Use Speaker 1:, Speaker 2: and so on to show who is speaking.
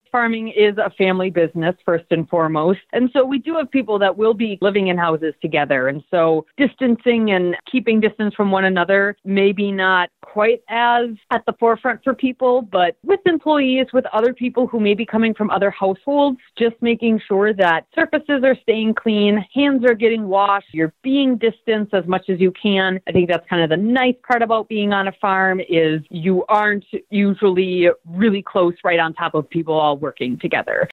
Speaker 1: Farming is a family business first and foremost. And so we do have people that will be living in houses together. And so distancing and keeping distance from one another, maybe not quite as at the forefront for people, but with employees, with other people who may be coming from other households, just making sure that surfaces are staying clean, hands are getting washed, you're being distanced as much as you can. I think that's kind of the nice part about being on a farm is you aren't usually really close right on top of people all working together.